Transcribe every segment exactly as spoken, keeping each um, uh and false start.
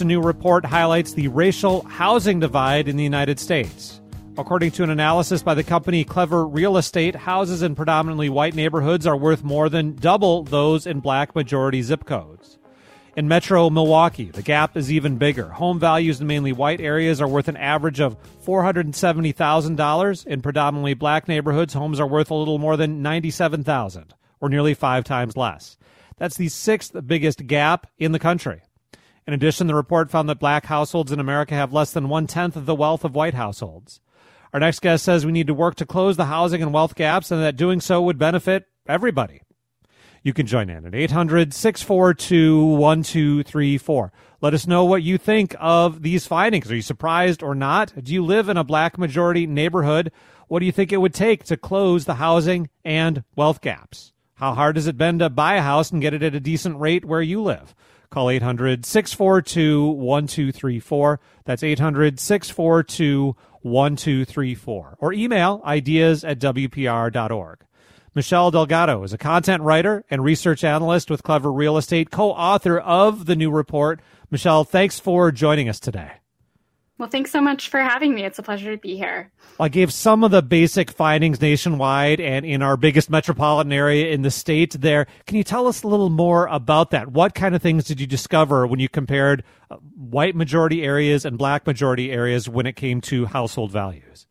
a new report highlights the racial housing divide in the United States. According to an analysis by the company Clever Real Estate, houses in predominantly white neighborhoods are worth more than double those in black majority zip codes. In Metro Milwaukee, the gap is even bigger. Home values in mainly white areas are worth an average of four hundred seventy thousand dollars. In predominantly black neighborhoods, homes are worth a little more than ninety-seven thousand dollars, or nearly five times less. That's the sixth biggest gap in the country. In addition, the report found that black households in America have less than one-tenth of the wealth of white households. Our next guest says we need to work to close the housing and wealth gaps and that doing so would benefit everybody. You can join in at eight hundred, six four two, one two three four. Let us know what you think of these findings. Are you surprised or not? Do you live in a black majority neighborhood? What do you think it would take to close the housing and wealth gaps? How hard has it been to buy a house and get it at a decent rate where you live? Call eight hundred, six four two, one two three four. That's eight hundred, six four two, one two three four. Or email ideas at w p r dot org. Michelle Delgado is a content writer and research analyst with Clever Real Estate, co-author of the new report. Michelle, thanks for joining us today. Well, thanks so much for having me. It's a pleasure to be here. I gave some of the basic findings nationwide and in our biggest metropolitan area in the state there. Can you tell us a little more about that? What kind of things did you discover when you compared white majority areas and black majority areas when it came to household values?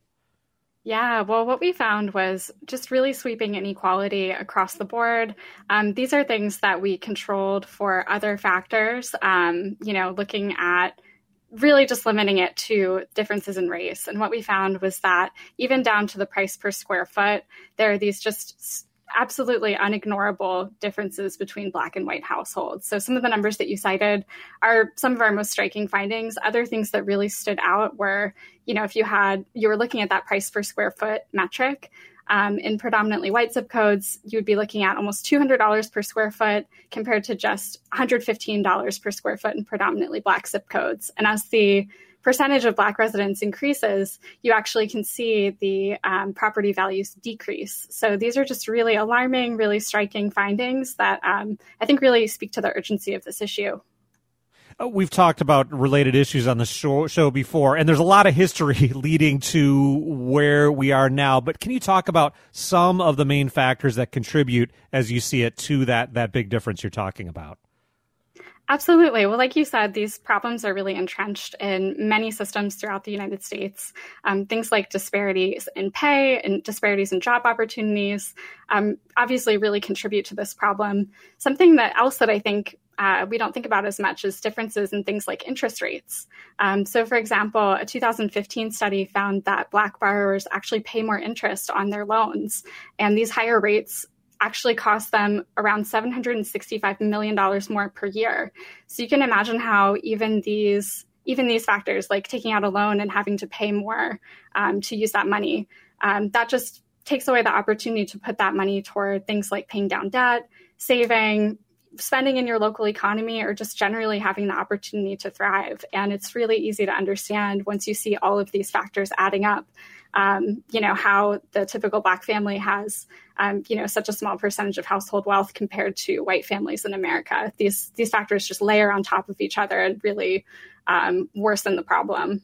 Yeah, well, what we found was just really sweeping inequality across the board. Um, these are things that we controlled for other factors, um, you know, looking at really just limiting it to differences in race. And what we found was that even down to the price per square foot, there are these just absolutely unignorable differences between black and white households. So some of the numbers that you cited are some of our most striking findings. Other things that really stood out were, you know, if you had, you were looking at that price per square foot metric, um, in predominantly white zip codes, you would be looking at almost two hundred dollars per square foot compared to just one hundred fifteen dollars per square foot in predominantly black zip codes. And as the percentage of black residents increases, you actually can see the um, property values decrease. So these are just really alarming, really striking findings that um, I think really speak to the urgency of this issue. We've talked about related issues on the show, show before, and there's a lot of history leading to where we are now. But can you talk about some of the main factors that contribute, as you see it, to that, that big difference you're talking about? Absolutely. Well, like you said, these problems are really entrenched in many systems throughout the United States. Um, things like disparities in pay and disparities in job opportunities um, obviously really contribute to this problem. Something that else that I think uh, we don't think about as much is differences in things like interest rates. Um, so, for example, a two thousand fifteen study found that Black borrowers actually pay more interest on their loans, and these higher rates actually cost them around seven hundred sixty-five million dollars more per year. So you can imagine how even these even these factors, like taking out a loan and having to pay more um, to use that money, um, that just takes away the opportunity to put that money toward things like paying down debt, saving, spending in your local economy, or just generally having the opportunity to thrive. And it's really easy to understand once you see all of these factors adding up, um, you know, how the typical Black family has, um, you know, such a small percentage of household wealth compared to white families in America. These, these factors just layer on top of each other and really um, worsen the problem.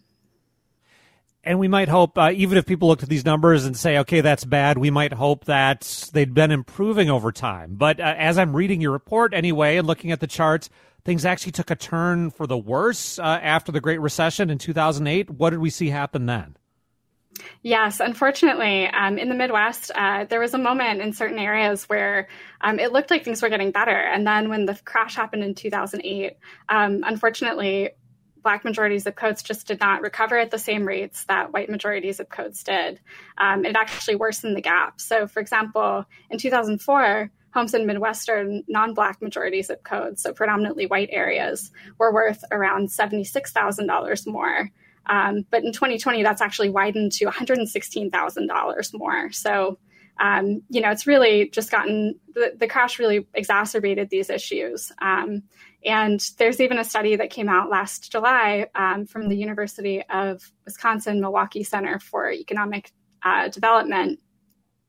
And we might hope, uh, even if people looked at these numbers and say, okay, that's bad, we might hope that they'd been improving over time. But uh, as I'm reading your report anyway and looking at the charts, things actually took a turn for the worse uh, after the Great Recession in two thousand eight. What did we see happen then? Yes, unfortunately, um, in the Midwest, uh, there was a moment in certain areas where um, it looked like things were getting better. And then when the crash happened in two thousand eight, um, unfortunately, Black majority zip codes just did not recover at the same rates that white majority zip codes did. Um, it actually worsened the gap. So, for example, in two thousand four, homes in Midwestern non-Black majority zip codes, so predominantly white areas, were worth around seventy-six thousand dollars more. Um, but in twenty twenty, that's actually widened to one hundred sixteen thousand dollars more. So, um, you know, it's really just gotten, the, the crash really exacerbated these issues. Um, and there's even a study that came out last July um, from the University of Wisconsin Milwaukee Center for Economic uh, Development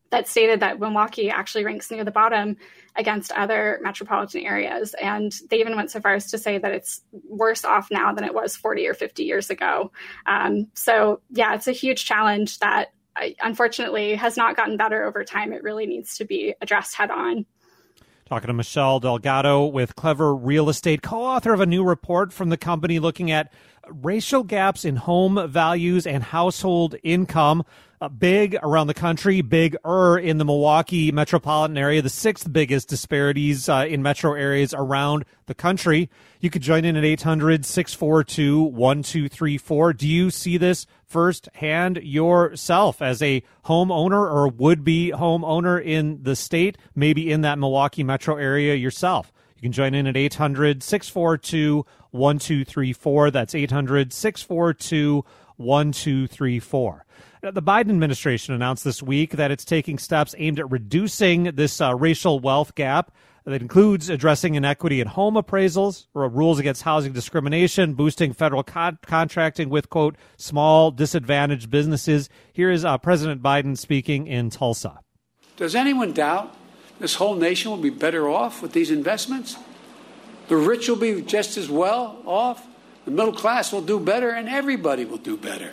that stated that Milwaukee actually ranks near the bottom against other metropolitan areas. And they even went so far as to say that it's worse off now than it was forty or fifty years ago. Um, so, yeah, it's a huge challenge that uh, unfortunately has not gotten better over time. It really needs to be addressed head on. Talking to Michelle Delgado with Clever Real Estate, co-author of a new report from the company looking at racial gaps in home values and household income. Uh, big around the country, bigger in the Milwaukee metropolitan area, the sixth biggest disparities uh, in metro areas around the country. You could join in at eight hundred, six four two, one two three four. Do you see this firsthand yourself as a homeowner or would-be homeowner in the state, maybe in that Milwaukee metro area yourself? You can join in at eight hundred, six four two, one two three four. That's eight hundred, six four two, one two three four. The Biden administration announced this week that it's taking steps aimed at reducing this uh, racial wealth gap. That includes addressing inequity in home appraisals, or rules against housing discrimination, boosting federal con- contracting with, quote, small disadvantaged businesses. Here is uh, President Biden speaking in Tulsa. Does anyone doubt this whole nation will be better off with these investments? The rich will be just as well off. The middle class will do better, and everybody will do better.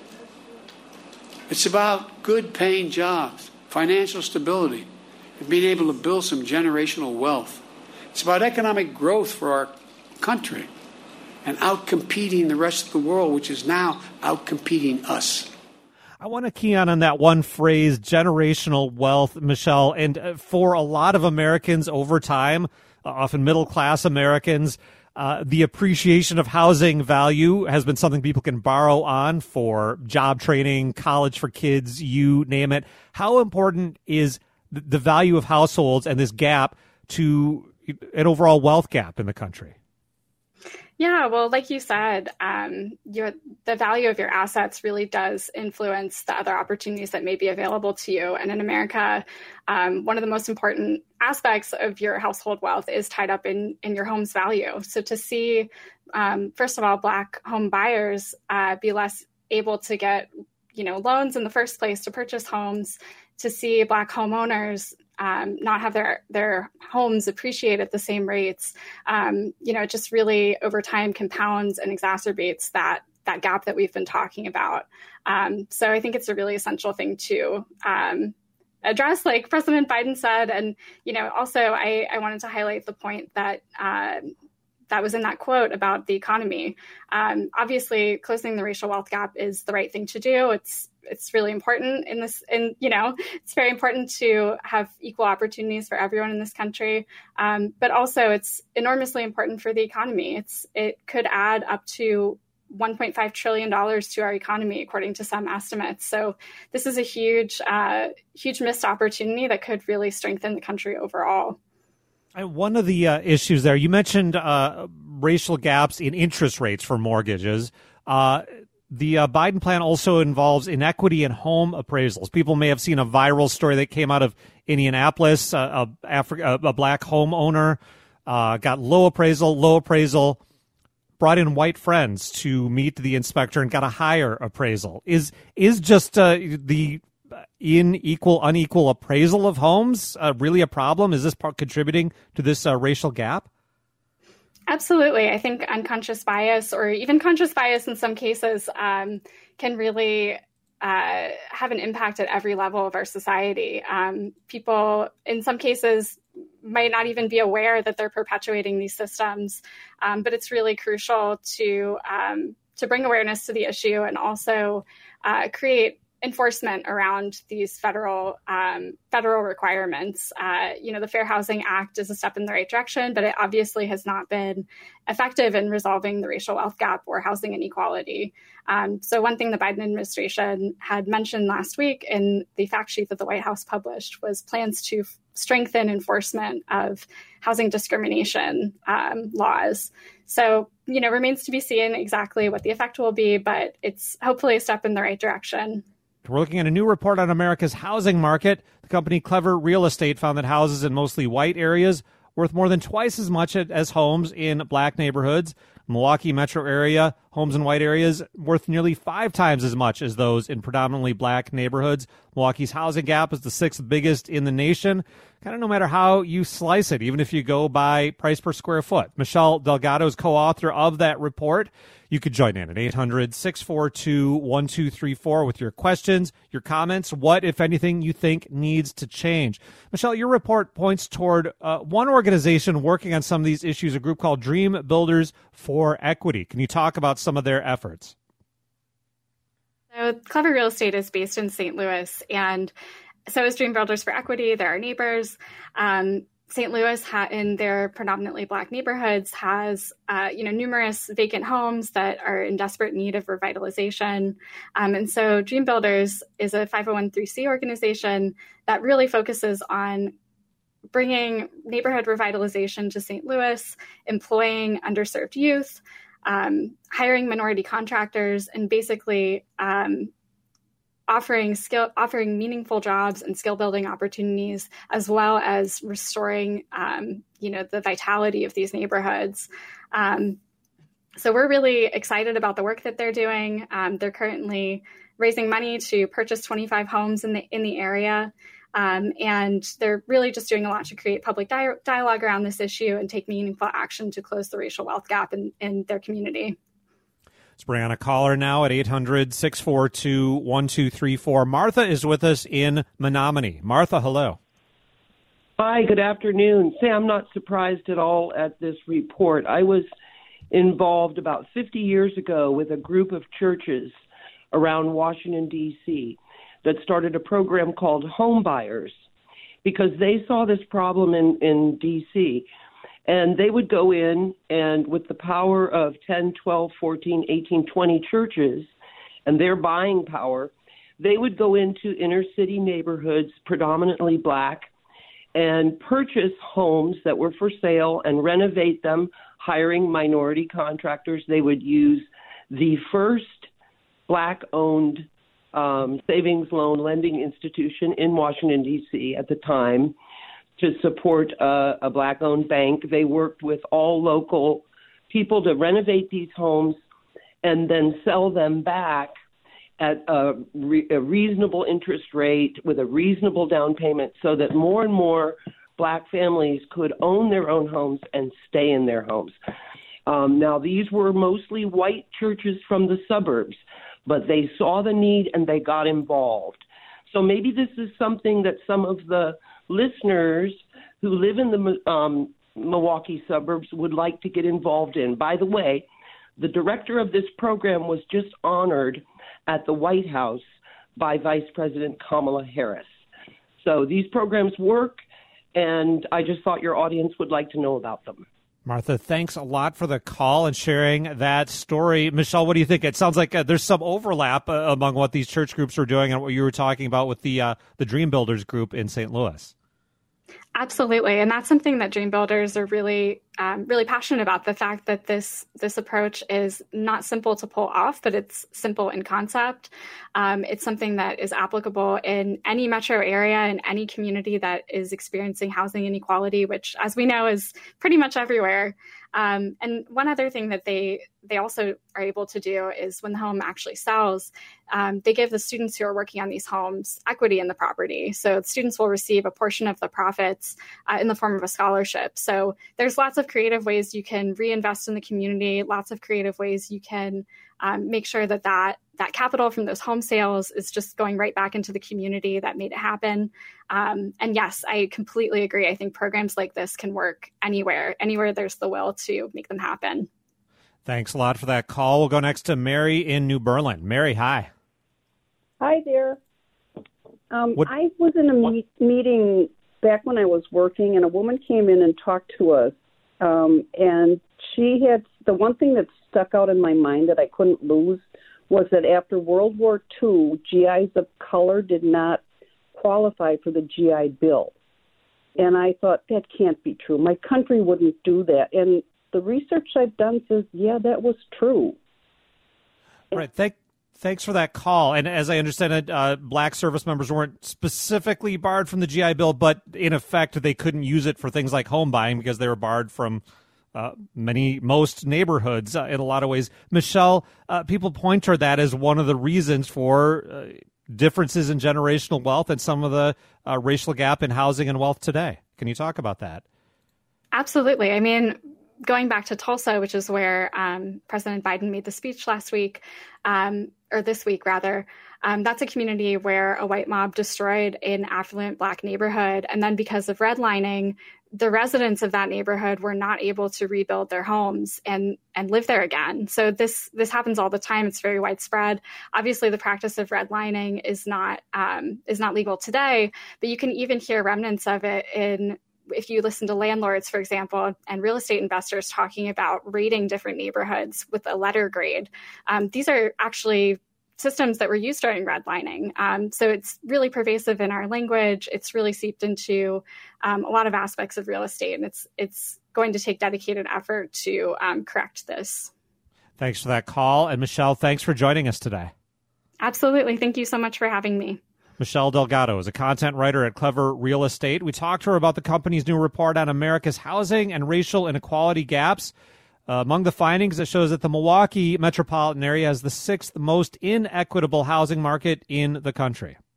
It's about good paying jobs, financial stability, and being able to build some generational wealth. It's about economic growth for our country and outcompeting the rest of the world, which is now outcompeting us. I want to key on on that one phrase, generational wealth, Michelle. And uh, for a lot of Americans over time, uh, often middle-class Americans, Uh, the appreciation of housing value has been something people can borrow on for job training, college for kids, you name it. How important is th- the value of households and this gap to an overall wealth gap in the country? Yeah, well, like you said, um, your, the value of your assets really does influence the other opportunities that may be available to you. And in America, um, one of the most important aspects of your household wealth is tied up in, in your home's value. So to see, um, first of all, Black home buyers uh, be less able to get, you know, loans in the first place to purchase homes, to see Black homeowners Um, not have their their homes appreciate at the same rates, um, you know, it just really over time compounds and exacerbates that that gap that we've been talking about. Um, so I think it's a really essential thing to um, address, like President Biden said. And, you know, also I, I wanted to highlight the point that uh, that was in that quote about the economy. Um, obviously, closing the racial wealth gap is the right thing to do. It's It's really important in this, and you know, it's very important to have equal opportunities for everyone in this country. Um, but also, it's enormously important for the economy. It's it could add up to one point five trillion dollars to our economy, according to some estimates. So this is a huge, uh, huge missed opportunity that could really strengthen the country overall. And one of the uh, issues there, you mentioned uh, racial gaps in interest rates for mortgages. Uh, The uh, Biden plan also involves inequity in home appraisals. People may have seen a viral story that came out of Indianapolis. Uh, a, Afri- a, a black homeowner uh, got low appraisal, low appraisal, brought in white friends to meet the inspector and got a higher appraisal. Is is just uh, the unequal, unequal appraisal of homes uh, really a problem? Is this part contributing to this uh, racial gap? Absolutely. I think unconscious bias, or even conscious bias in some cases, um, can really uh, have an impact at every level of our society. Um, people, in some cases, might not even be aware that they're perpetuating these systems, um, but it's really crucial to um, to bring awareness to the issue and also uh, create enforcement around these federal um, federal requirements. Uh, you know, the Fair Housing Act is a step in the right direction, but it obviously has not been effective in resolving the racial wealth gap or housing inequality. Um, so one thing the Biden administration had mentioned last week in the fact sheet that the White House published was plans to f- strengthen enforcement of housing discrimination um, laws. So, you know, remains to be seen exactly what the effect will be, but it's hopefully a step in the right direction. We're looking at a new report on America's housing market. The company Clever Real Estate found that houses in mostly white areas worth more than twice as much as homes in black neighborhoods. Milwaukee metro area homes in white areas worth nearly five times as much as those in predominantly black neighborhoods. Milwaukee's housing gap is the sixth biggest in the nation, kind of no matter how you slice it, even if you go by price per square foot. Michelle Delgado is co-author of that report. You could join in at eight hundred, six four two, one two three four with your questions, your comments, what, if anything, you think needs to change. Michelle, your report points toward uh, one organization working on some of these issues, a group called Dream Builders for Equity. Can you talk about some of their efforts? So Clever Real Estate is based in Saint Louis, and so is Dream Builders for Equity. They're our neighbors. Um, Saint Louis, ha- in their predominantly black neighborhoods, has uh, you know numerous vacant homes that are in desperate need of revitalization. Um, and so Dream Builders is a five oh one c organization that really focuses on bringing neighborhood revitalization to Saint Louis, employing underserved youth, um, hiring minority contractors, and basically um, offering skill, offering meaningful jobs and skill building opportunities, as well as restoring, um, you know, the vitality of these neighborhoods. Um, so we're really excited about the work that they're doing. Um, they're currently raising money to purchase twenty-five homes in the in the area, um, and they're really just doing a lot to create public di- dialogue around this issue and take meaningful action to close the racial wealth gap in, in their community. Let's bring on a caller now at eight hundred, six four two, one two three four. Martha is with us in Menominee. Martha, hello. Hi, good afternoon. Sam, I'm not surprised at all at this report. I was involved about fifty years ago with a group of churches around Washington, D C that started a program called Home Buyers because they saw this problem in, in D C And they would go in and with the power of ten, twelve, fourteen, eighteen, twenty churches and their buying power, they would go into inner city neighborhoods, predominantly black, and purchase homes that were for sale and renovate them, hiring minority contractors. They would use the first black-owned um, savings loan lending institution in Washington, D C at the time, to support uh, a black-owned bank. They worked with all local people to renovate these homes and then sell them back at a, re- a reasonable interest rate with a reasonable down payment so that more and more black families could own their own homes and stay in their homes. Um, now, these were mostly white churches from the suburbs, but they saw the need and they got involved. So maybe this is something that some of the listeners who live in the um, Milwaukee suburbs would like to get involved in. By the way, the director of this program was just honored at the White House by Vice President Kamala Harris. So these programs work, and I just thought your audience would like to know about them. Martha, thanks a lot for the call and sharing that story. Michelle, what do you think? It sounds like uh, there's some overlap uh, among what these church groups are doing and what you were talking about with the uh, the Dream Builders group in Saint Louis. Absolutely. And that's something that Dream Builders are really, um, really passionate about, the fact that this this approach is not simple to pull off, but it's simple in concept. Um, it's something that is applicable in any metro area, in any community that is experiencing housing inequality, which, as we know, is pretty much everywhere. Um, and one other thing that they they also are able to do is when the home actually sells, um, they give the students who are working on these homes equity in the property. So students will receive a portion of the profits uh, in the form of a scholarship. So there's lots of creative ways you can reinvest in the community, lots of creative ways you can um, make sure that, that that capital from those home sales is just going right back into the community that made it happen. Um, and yes, I completely agree. I think programs like this can work anywhere, anywhere there's the will to make them happen. Thanks a lot for that call. We'll go next to Mary in New Berlin. Mary, hi. Hi there. Um, What- I was in a meet, meeting back when I was working, and a woman came in and talked to us. Um, and she had, the one thing that stuck out in my mind that I couldn't lose was that after World War Two, G Is of color did not qualify for the G I Bill. And I thought, that can't be true. My country wouldn't do that. And the research I've done says, yeah, that was true. Right. Thank, thanks for that call. And as I understand it, uh, black service members weren't specifically barred from the G I Bill, but in effect, they couldn't use it for things like home buying because they were barred from uh, many, most neighborhoods uh, in a lot of ways. Michelle, uh, people point toward that as one of the reasons for uh, differences in generational wealth and some of the uh, racial gap in housing and wealth today. Can you talk about that? Absolutely. I mean, going back to Tulsa, which is where um, President Biden made the speech last week, um, or this week rather, um, that's a community where a white mob destroyed an affluent Black neighborhood. And then because of redlining, the residents of that neighborhood were not able to rebuild their homes and, and live there again. So this this happens all the time. It's very widespread. Obviously, the practice of redlining is not um, is not legal today, but you can even hear remnants of it in if you listen to landlords, for example, and real estate investors talking about rating different neighborhoods with a letter grade. Um, these are actually systems that were used during redlining. Um, so it's really pervasive in our language. It's really seeped into um, a lot of aspects of real estate, and it's it's going to take dedicated effort to um, correct this. Thanks for that call. And Michelle, thanks for joining us today. Absolutely. Thank you so much for having me. Michelle Delgado is a content writer at Clever Real Estate. We talked to her about the company's new report on America's housing and racial inequality gaps. Uh, among the findings, it shows that the Milwaukee metropolitan area has the sixth most inequitable housing market in the country.